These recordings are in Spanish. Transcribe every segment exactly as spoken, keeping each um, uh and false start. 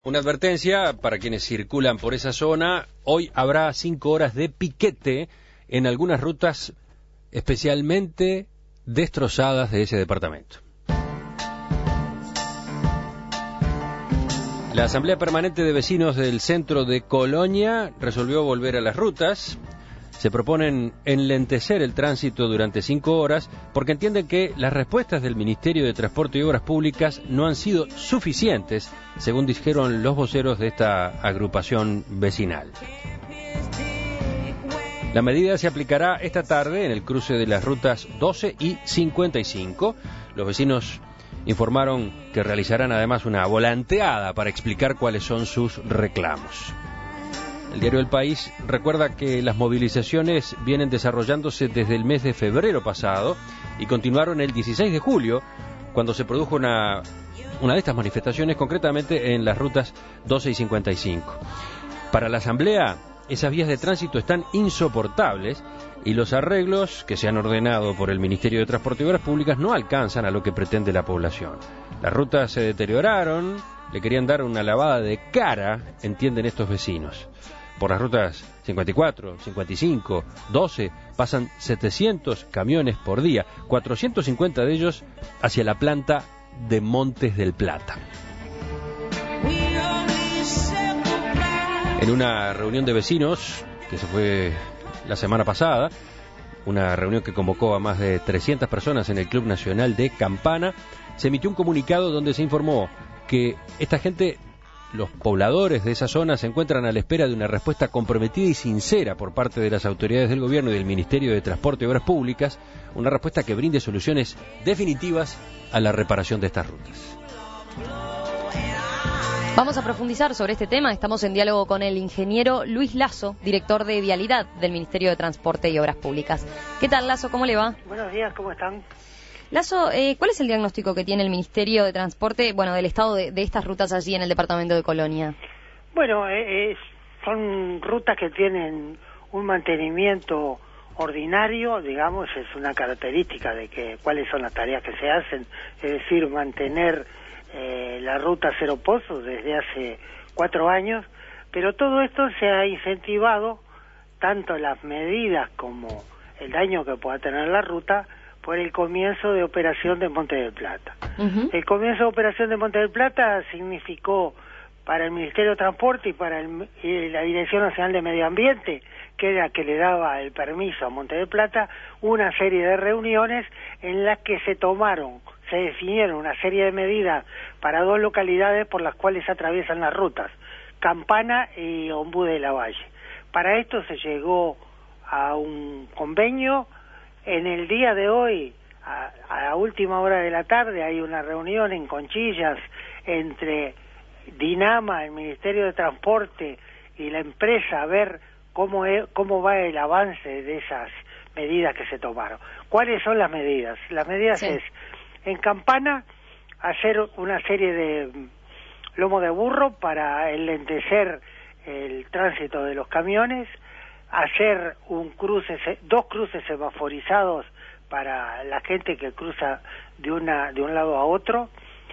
Una advertencia para quienes circulan por esa zona. Hoy habrá cinco horas de piquete en algunas rutas especialmente destrozadas de ese departamento. La Asamblea Permanente de Vecinos del Centro de Colonia resolvió volver a las rutas. Se proponen enlentecer el tránsito durante cinco horas porque entienden que las respuestas del Ministerio de Transporte y Obras Públicas no han sido suficientes, según dijeron los voceros de esta agrupación vecinal. La medida se aplicará esta tarde en el cruce de las rutas doce y cincuenta y cinco. Los vecinos informaron que realizarán además una volanteada para explicar cuáles son sus reclamos. El diario El País recuerda que las movilizaciones vienen desarrollándose desde el mes de febrero pasado y continuaron el dieciséis de julio, cuando se produjo una, una de estas manifestaciones, concretamente en las rutas doce y cincuenta y cinco. Para la Asamblea, esas vías de tránsito están insoportables y los arreglos que se han ordenado por el Ministerio de Transporte y Obras Públicas no alcanzan a lo que pretende la población. Las rutas se deterioraron, le querían dar una lavada de cara, entienden estos vecinos. Por las rutas cincuenta y cuatro, cincuenta y cinco, doce pasan setecientos camiones por día, cuatrocientos cincuenta de ellos hacia la planta de Montes del Plata. En una reunión de vecinos que se fue la semana pasada, una reunión que convocó a más de trescientas personas en el Club Nacional de Campana, se emitió un comunicado donde se informó que esta gente, los pobladores de esa zona, se encuentran a la espera de una respuesta comprometida y sincera por parte de las autoridades del gobierno y del Ministerio de Transporte y Obras Públicas, una respuesta que brinde soluciones definitivas a la reparación de estas rutas. Vamos a profundizar sobre este tema. Estamos en diálogo con el ingeniero Luis Lazo, director de Vialidad del Ministerio de Transporte y Obras Públicas. ¿Qué tal, Lazo? ¿Cómo le va? Buenos días, ¿cómo están? Lazo, eh, ¿cuál es el diagnóstico que tiene el Ministerio de Transporte, bueno, del estado de, de estas rutas allí en el departamento de Colonia? Bueno, eh, son rutas que tienen un mantenimiento ordinario, digamos, es una característica de que cuáles son las tareas que se hacen, es decir, mantener eh, la ruta Cero Pozos desde hace cuatro años, pero todo esto se ha incentivado, tanto las medidas como el daño que pueda tener la ruta, por el comienzo de operación de Montes del Plata. Uh-huh. El comienzo de operación de Montes del Plata significó para el Ministerio de Transporte y para el, y la Dirección Nacional de Medio Ambiente, que era que le daba el permiso a Montes del Plata, una serie de reuniones en las que se tomaron, se definieron una serie de medidas para dos localidades por las cuales se atraviesan las rutas, Campana y Ombú de la Valle. Para esto se llegó a un convenio. En el día de hoy, a, a la última hora de la tarde, hay una reunión en Conchillas entre Dinama, el Ministerio de Transporte y la empresa a ver cómo, es, cómo va el avance de esas medidas que se tomaron. ¿Cuáles son las medidas? Las medidas sí. es, en Campana, hacer una serie de lomo de burro para enlentecer el tránsito de los camiones, hacer un cruce, dos cruces semaforizados para la gente que cruza de una de un lado a otro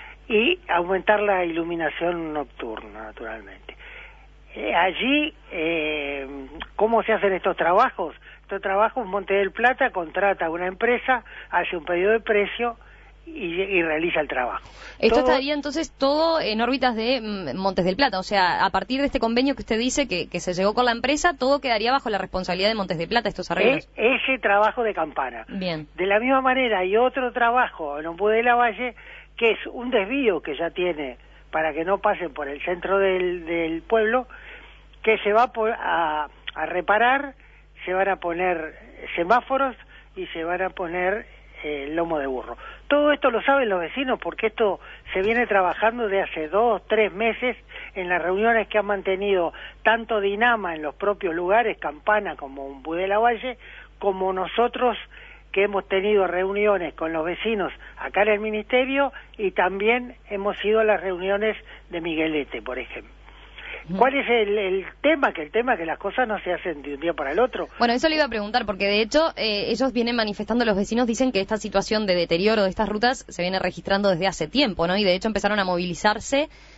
y aumentar la iluminación nocturna, naturalmente. Eh, allí, eh, ¿cómo se hacen estos trabajos? Estos trabajos, Montes del Plata contrata a una empresa, hace un pedido de precio y, y realiza el trabajo. Esto todo, estaría entonces todo en órbitas de mm, Montes del Plata, o sea, a partir de este convenio que usted dice que, que se llegó con la empresa, todo quedaría bajo la responsabilidad de Montes del Plata, estos arreglos. Es, ese trabajo de Campana. Bien. De la misma manera hay otro trabajo en Ombú de la Valle, que es un desvío que ya tiene para que no pasen por el centro del, del pueblo, que se va a, a reparar, se van a poner semáforos y se van a poner el lomo de burro. Todo esto lo saben los vecinos porque esto se viene trabajando de hace dos, tres meses en las reuniones que han mantenido tanto Dinama en los propios lugares, Campana como Ombú de la Valle, como nosotros que hemos tenido reuniones con los vecinos acá en el Ministerio y también hemos ido a las reuniones de Miguelete, por ejemplo. ¿Cuál es el, el tema? Que el tema es que las cosas no se hacen de un día para el otro. Bueno, eso le iba a preguntar, porque de hecho eh, ellos vienen manifestando, los vecinos dicen que esta situación de deterioro de estas rutas se viene registrando desde hace tiempo, ¿no? Y de hecho empezaron a movilizarse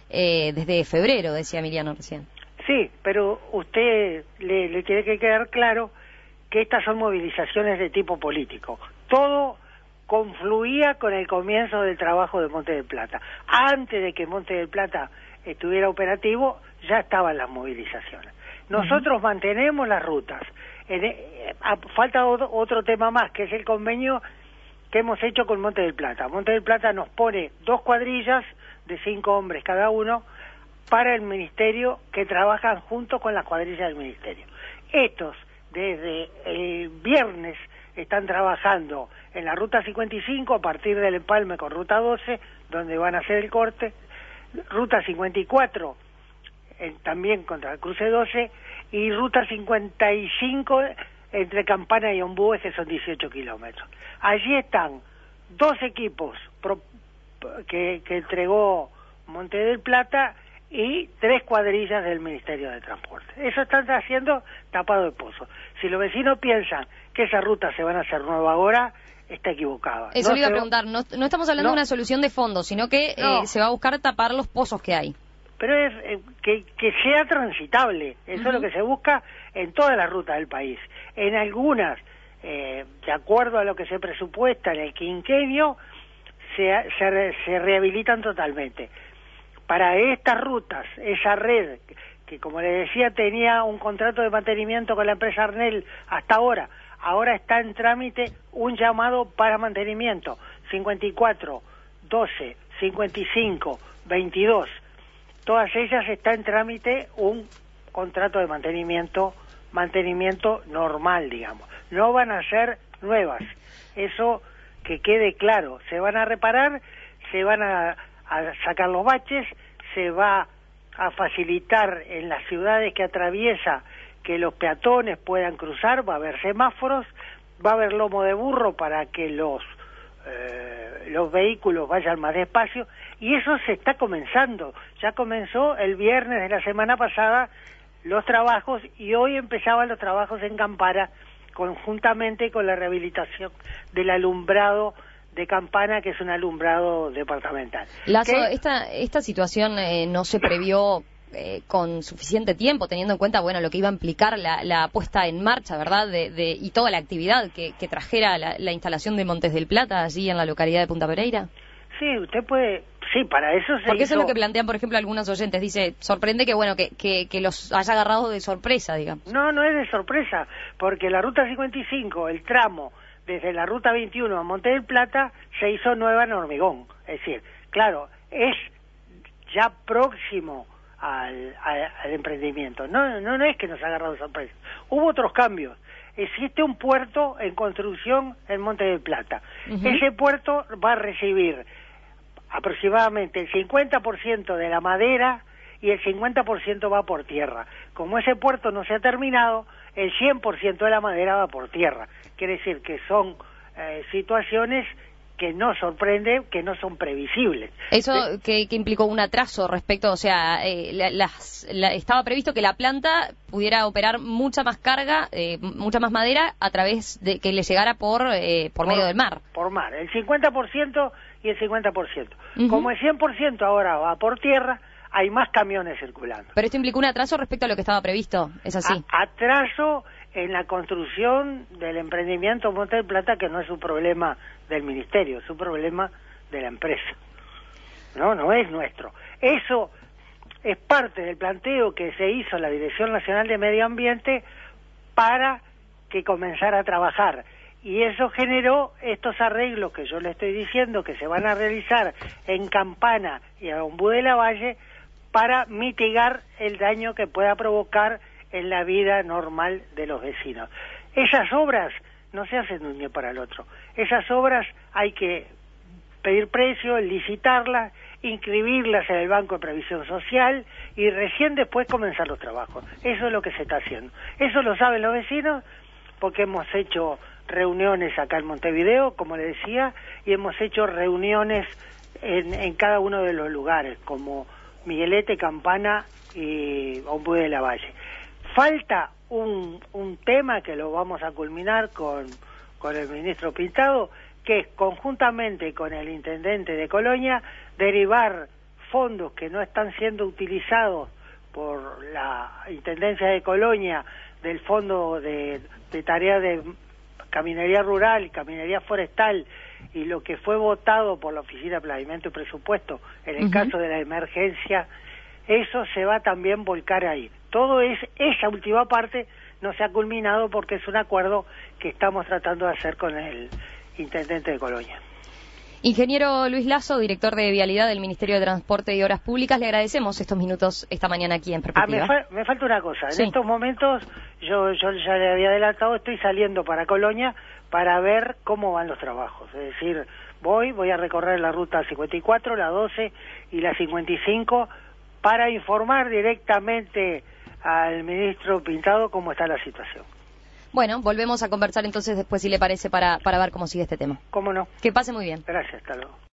eh, desde febrero, decía Emiliano recién. Sí, pero usted le, le tiene que quedar claro que estas son movilizaciones de tipo político. Todo confluía con el comienzo del trabajo de Monte del Plata. Antes de que Monte del Plata estuviera operativo, ya estaban las movilizaciones. Nosotros uh-huh. mantenemos las rutas. En, eh, falta otro, otro tema más, que es el convenio que hemos hecho con Monte del Plata. Monte del Plata nos pone dos cuadrillas de cinco hombres cada uno para el ministerio, que trabajan junto con las cuadrillas del ministerio. Estos, desde el viernes, están trabajando en la ruta cincuenta y cinco a partir del empalme con ruta doce, donde van a hacer el corte, ruta cincuenta y cuatro eh, también contra el cruce doce, y ruta cincuenta y cinco entre Campana y Ombúes, que son dieciocho kilómetros. Allí están dos equipos pro, que, que entregó Monte del Plata y tres cuadrillas del Ministerio de Transporte. Eso están haciendo tapado de pozo. Si los vecinos piensan que esas rutas se van a hacer nuevas ahora, está equivocado. Eso no le iba a se... preguntar, no, no estamos hablando no. de una solución de fondo, sino que no. eh, se va a buscar tapar los pozos que hay. Pero es eh, que, que sea transitable, eso uh-huh. es lo que se busca en todas las rutas del país. En algunas, eh, de acuerdo a lo que se presupuesta en el quinquenio, se, se, se rehabilitan totalmente. Para estas rutas, esa red, que como le decía tenía un contrato de mantenimiento con la empresa Arnel hasta ahora, ahora está en trámite un llamado para mantenimiento, cincuenta y cuatro, doce, cincuenta y cinco, veintidós, todas ellas está en trámite un contrato de mantenimiento, mantenimiento normal, digamos. No van a ser nuevas, eso que quede claro, se van a reparar, se van a a sacar los baches, se va a facilitar en las ciudades que atraviesa que los peatones puedan cruzar, va a haber semáforos, va a haber lomo de burro para que los eh, los vehículos vayan más despacio, y eso se está comenzando. Ya comenzó el viernes de la semana pasada los trabajos, y hoy empezaban los trabajos en Campana conjuntamente con la rehabilitación del alumbrado de Campana, que es un alumbrado departamental. Lazo, ¿Qué? esta esta situación eh, no se previó eh, con suficiente tiempo, teniendo en cuenta, bueno, lo que iba a implicar la, la puesta en marcha, ¿verdad?, de, de, y toda la actividad que, que trajera la, la instalación de Montes del Plata allí en la localidad de Punta Pereira. Sí, usted puede... Sí, para eso se Porque hizo... eso es lo que plantean, por ejemplo, algunos oyentes. Dice, sorprende que, bueno, que, que, que los haya agarrado de sorpresa, digamos. No, no es de sorpresa, porque la ruta cincuenta y cinco, el tramo desde la ruta veintiuno a Monte del Plata, se hizo nueva en hormigón. Es decir, claro, es ya próximo al, al, al emprendimiento. No, no, no es que nos ha agarrado de sorpresa. Hubo otros cambios. Existe un puerto en construcción en Monte del Plata. Uh-huh. Ese puerto va a recibir aproximadamente el cincuenta por ciento de la madera y el cincuenta por ciento va por tierra. Como ese puerto no se ha terminado, el cien por ciento de la madera va por tierra. Quiere decir que son eh, situaciones que no sorprenden, que no son previsibles. Eso que, que implicó un atraso respecto, o sea, eh, la, las, la, estaba previsto que la planta pudiera operar mucha más carga, eh, mucha más madera a través de que le llegara por eh, por, por medio del mar. Por mar, el cincuenta por ciento y el cincuenta por ciento. Uh-huh. Como el cien por ciento ahora va por tierra, hay más camiones circulando. Pero esto implicó un atraso respecto a lo que estaba previsto, ¿es así? A, atraso en la construcción del emprendimiento Monte del Plata, que no es un problema del ministerio, es un problema de la empresa. No, no es nuestro. Eso es parte del planteo que se hizo la Dirección Nacional de Medio Ambiente para que comenzara a trabajar. Y eso generó estos arreglos que yo le estoy diciendo que se van a realizar en Campana y a Ombú de la Valle para mitigar el daño que pueda provocar en la vida normal de los vecinos. Esas obras no se hacen de un día para el otro. Esas obras hay que pedir precio, licitarlas, inscribirlas en el Banco de Previsión Social y recién después comenzar los trabajos. Eso es lo que se está haciendo. Eso lo saben los vecinos porque hemos hecho reuniones acá en Montevideo, como le decía, y hemos hecho reuniones en, en cada uno de los lugares, como Miguelete, Campana y Ombú de la Valle. Falta un, un tema que lo vamos a culminar con, con el ministro Pintado, que es conjuntamente con el intendente de Colonia derivar fondos que no están siendo utilizados por la Intendencia de Colonia del Fondo de, de Tarea de Caminería Rural y Caminería Forestal y lo que fue votado por la Oficina de Planeamiento y Presupuesto en el uh-huh. caso de la emergencia, eso se va también volcar ahí. Todo es, esa última parte no se ha culminado porque es un acuerdo que estamos tratando de hacer con el Intendente de Colonia. Ingeniero Luis Lazo, director de Vialidad del Ministerio de Transporte y Obras Públicas, le agradecemos estos minutos esta mañana aquí en Perspectiva. Ah, me, fa me falta una cosa. Sí. En estos momentos, yo, yo ya le había adelantado, estoy saliendo para Colonia para ver cómo van los trabajos. Es decir, voy, voy a recorrer la ruta cincuenta y cuatro, la doce y la cincuenta y cinco para informar directamente al ministro Pintado cómo está la situación. Bueno, volvemos a conversar entonces después, si le parece, para, para ver cómo sigue este tema. ¿Cómo no? Que pase muy bien. Gracias, hasta luego.